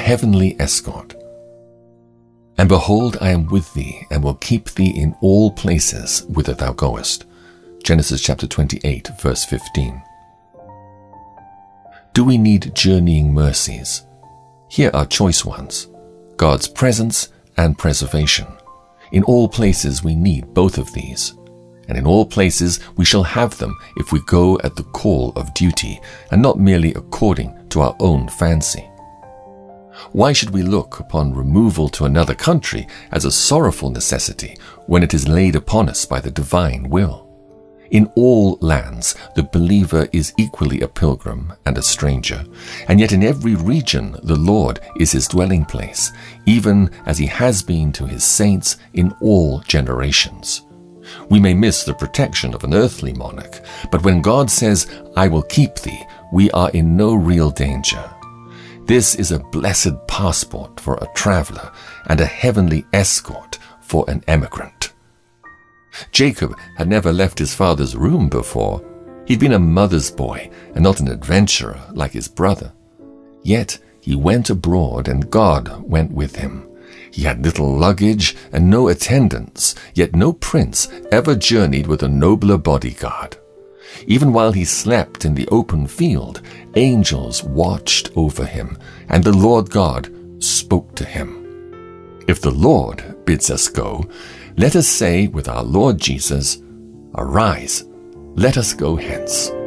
heavenly escort. And behold, I am with thee, and will keep thee in all places whither thou goest. Genesis chapter 28, verse 15. Do we need journeying mercies? Here are choice ones: God's presence and preservation. In all places we need both of these. And in all places we shall have them if we go at the call of duty, and not merely according to our own fancy. Why should we look upon removal to another country as a sorrowful necessity when it is laid upon us by the divine will? In all lands, the believer is equally a pilgrim and a stranger, and yet in every region the Lord is his dwelling place, even as he has been to his saints in all generations. We may miss the protection of an earthly monarch, but when God says, "I will keep thee," we are in no real danger. This is a blessed passport for a traveler and a heavenly escort for an emigrant. Jacob had never left his father's room before. He'd been a mother's boy and not an adventurer like his brother. Yet he went abroad and God went with him. He had little luggage and no attendants, yet no prince ever journeyed with a nobler bodyguard. Even while he slept in the open field, angels watched over him, and the Lord God spoke to him. If the Lord bids us go, let us say with our Lord Jesus, "Arise, let us go hence."